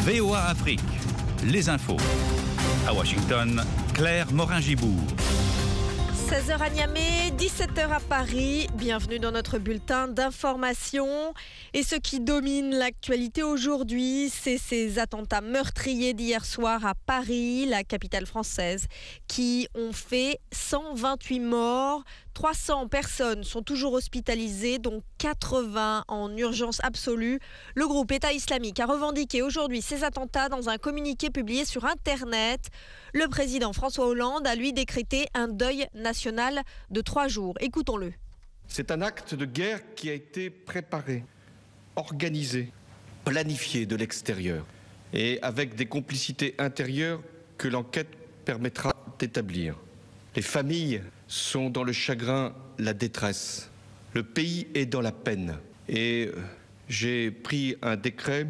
VOA Afrique, les infos. À Washington, Claire Morin-Gibourg. 16h à Niamey, 17h à Paris. Bienvenue dans notre bulletin d'information. Et ce qui domine l'actualité aujourd'hui, c'est ces attentats meurtriers d'hier soir à Paris, la capitale française, qui ont fait 128 morts. 300 personnes sont toujours hospitalisées, dont 80 en urgence absolue. Le groupe État islamique a revendiqué aujourd'hui ces attentats dans un communiqué publié sur Internet. Le président François Hollande a lui décrété un deuil national de 3 jours. Écoutons-le. C'est un acte de guerre qui a été préparé, organisé, planifié de l'extérieur et avec des complicités intérieures que l'enquête permettra d'établir. Les familles sont dans le chagrin, la détresse. Le pays est dans la peine. Et j'ai pris un décret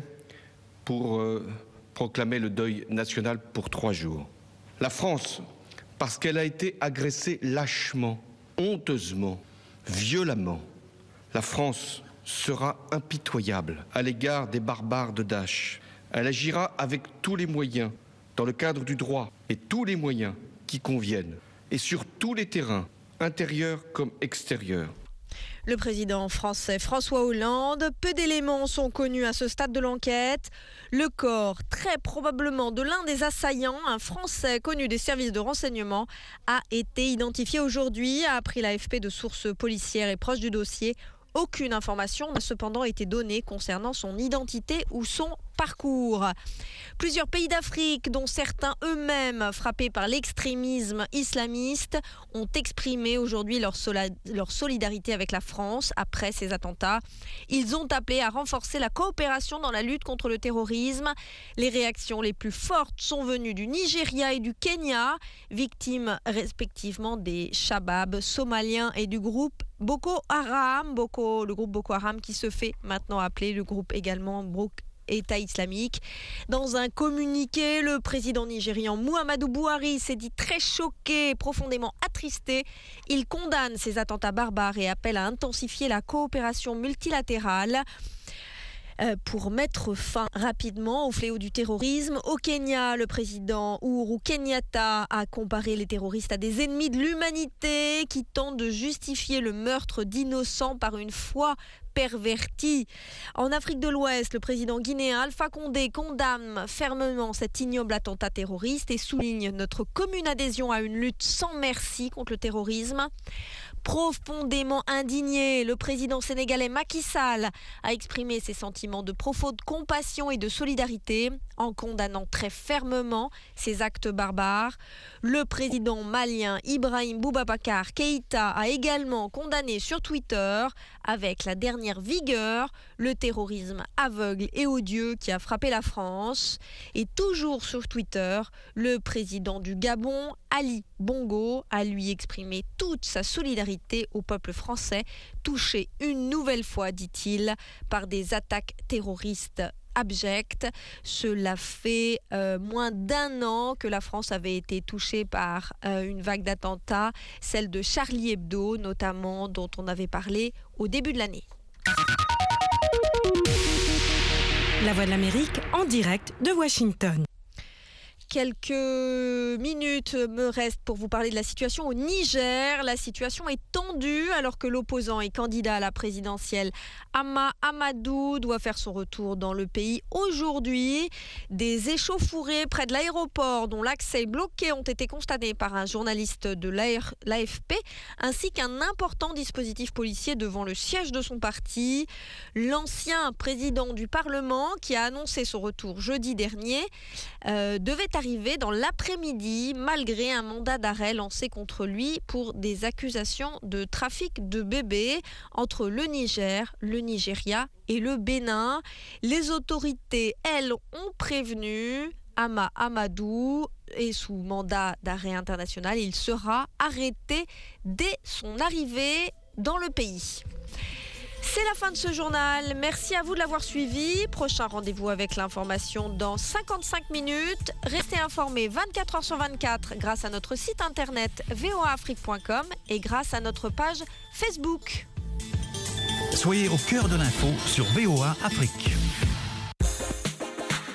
pour proclamer le deuil national pour 3 jours. La France, parce qu'elle a été agressée lâchement, honteusement, violemment, la France sera impitoyable à l'égard des barbares de Daesh. Elle agira avec tous les moyens, dans le cadre du droit, et tous les moyens qui conviennent, et sur tous les terrains, intérieurs comme extérieurs. Le président français François Hollande, peu d'éléments sont connus à ce stade de l'enquête. Le corps, très probablement de l'un des assaillants, un Français connu des services de renseignement, a été identifié aujourd'hui, a appris l'AFP de sources policières et proches du dossier. Aucune information n'a cependant été donnée concernant son identité ou son parcours. Plusieurs pays d'Afrique, dont certains eux-mêmes frappés par l'extrémisme islamiste, ont exprimé aujourd'hui leur solidarité avec la France après ces attentats. Ils ont appelé à renforcer la coopération dans la lutte contre le terrorisme. Les réactions les plus fortes sont venues du Nigeria et du Kenya, victimes respectivement des Shabab somaliens et du groupe Boko Haram, le groupe Boko Haram qui se fait maintenant appeler le groupe également État islamique. Dans un communiqué, le président nigérian Muhammadu Buhari s'est dit très choqué, profondément attristé. Il condamne ces attentats barbares et appelle à intensifier la coopération multilatérale pour mettre fin rapidement au fléau du terrorisme. Au Kenya, le président Uhuru Kenyatta a comparé les terroristes à des ennemis de l'humanité qui tentent de justifier le meurtre d'innocents par une foi pervertie. En Afrique de l'Ouest, le président guinéen Alpha Condé condamne fermement cet ignoble attentat terroriste et souligne notre commune adhésion à une lutte sans merci contre le terrorisme. Profondément indigné, le président sénégalais Macky Sall a exprimé ses sentiments de profonde compassion et de solidarité en condamnant très fermement ces actes barbares. Le président malien Ibrahim Boubacar Keïta a également condamné sur Twitter avec la dernière vigueur le terrorisme aveugle et odieux qui a frappé la France. Et toujours sur Twitter, le président du Gabon, Ali Bongo, a lui exprimé toute sa solidarité au peuple français, touché une nouvelle fois, dit-il, par des attaques terroristes abjectes. Cela fait moins d'1 an que la France avait été touchée par une vague d'attentats, celle de Charlie Hebdo notamment, dont on avait parlé au début de l'année. La Voix de l'Amérique en direct de Washington. Quelques minutes me restent pour vous parler de la situation au Niger. La situation est tendue alors que l'opposant et candidat à la présidentielle Hama Amadou doit faire son retour dans le pays aujourd'hui. Des échauffourées près de l'aéroport dont l'accès est bloqué ont été constatés par un journaliste de l'AFP ainsi qu'un important dispositif policier devant le siège de son parti. L'ancien président du Parlement qui a annoncé son retour jeudi dernier devait arrivé dans l'après-midi malgré un mandat d'arrêt lancé contre lui pour des accusations de trafic de bébés entre le Niger, le Nigeria et le Bénin. Les autorités, elles, ont prévenu Hama Amadou et sous mandat d'arrêt international, il sera arrêté dès son arrivée dans le pays. C'est la fin de ce journal. Merci à vous de l'avoir suivi. Prochain rendez-vous avec l'information dans 55 minutes. Restez informés 24 heures sur 24 grâce à notre site internet voaafrique.com et grâce à notre page Facebook. Soyez au cœur de l'info sur VOA Afrique.